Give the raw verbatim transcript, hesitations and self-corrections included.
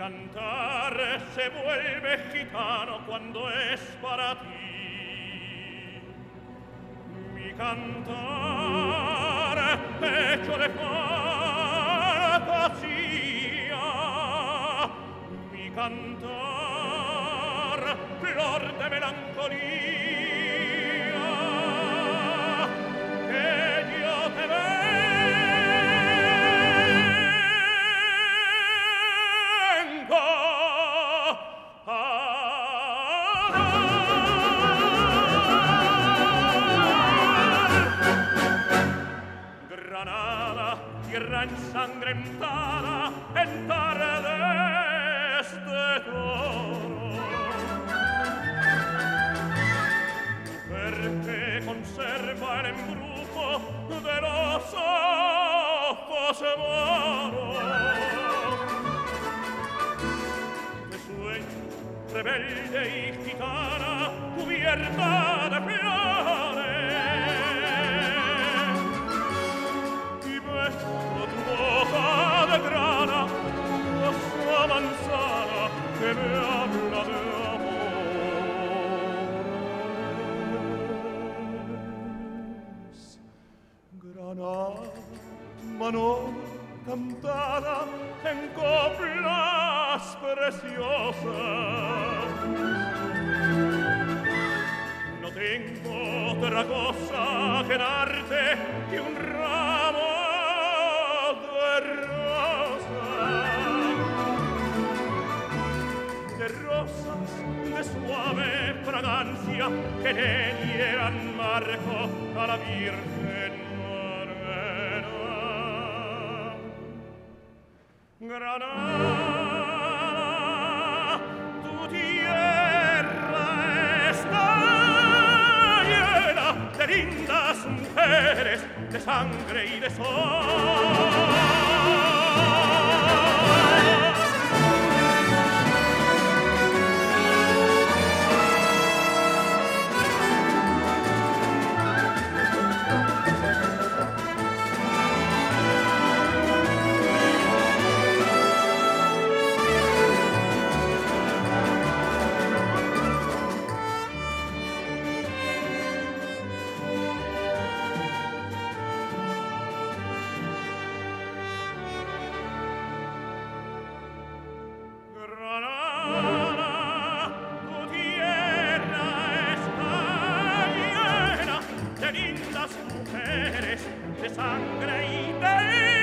cantar se vuelve gitano cuando es para ti. Mi cantar hecho de fantasía, mi cantar flor de melancolía, que yo te vengo a dar. Granada, tierra ensangrentada en tardes de toro, perché conserva el embrujo de los ojos moros, de sueño rebelde y gitana cubierta de flores, y beso tu boca de grana, rosa manzana que me habla de amores. Granada, mano cantada en coplas preciosas, no tengo otra cosa que darte que un ramo de rosas, de rosas de suave fragancia que le dieran marco a la Virgen Morena. Granada, tu tierra está llena de lindas mujeres, de sangre y de sol. De sangre y de